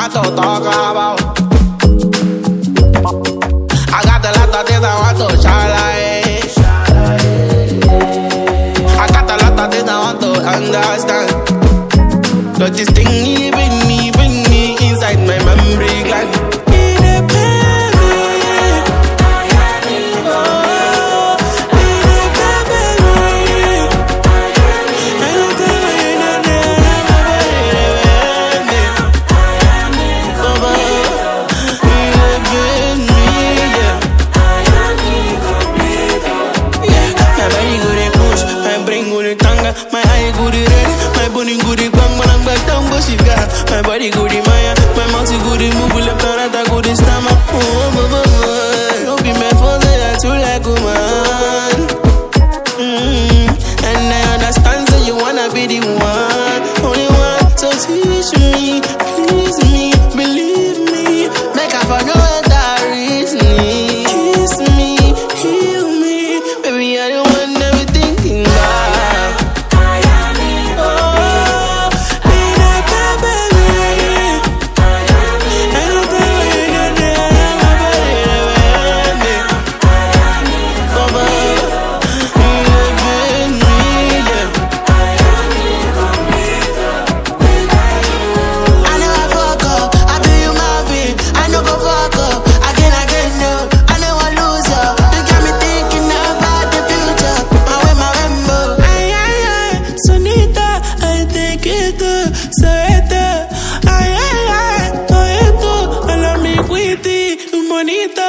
want to talk about. I got a lot of things I want to share. I got a lot of things I want to understand. But this thing bring me inside my memory gland. My eye goody red, my body goody bang, when I'm back down, but she got my body goody Maya, my mouth goody move, left and right, I goody stammer. Don't be my fault, I too like woman. And I understand that you wanna be the one, only one. So teach me, please me, believe me, make up for no other reason. Kiss me, heal me, baby, I don't want everything back. Bonita.